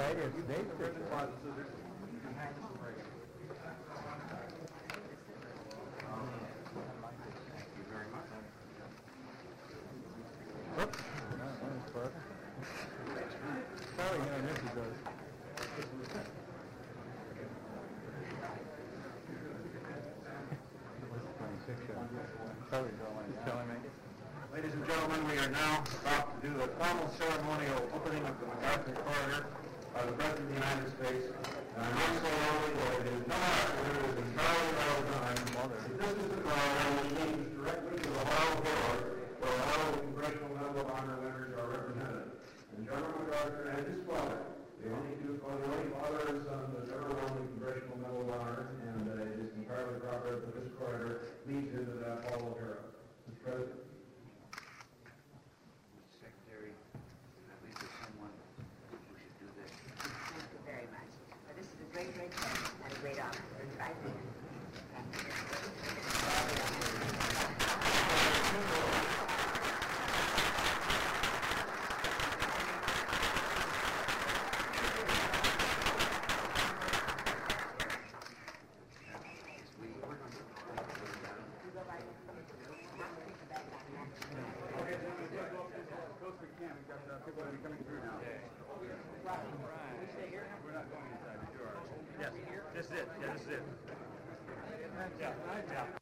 right, it's Dave. Oops. Sorry, I missed you guys. Ladies and gentlemen, we are now about to do the formal ceremonial opening of the MacArthur Corridor by the President of the United States. And I must say only that it is no accident, it is entirely well done. This is the corridor which leads directly to the Hall of War, where all the Congressional Medal of Honor winners are represented. And General MacArthur and his father, the only two father and son that ever won the Congressional Medal of Honor, and it is entirely proper that this corridor leads into that Hall of Heroes. Mr. President. Secretary, I believe there's someone who should do this. Thank you very much. This is a great, great pleasure and a great honor. I think. Yes, this is it. Yeah, this is it. Yeah.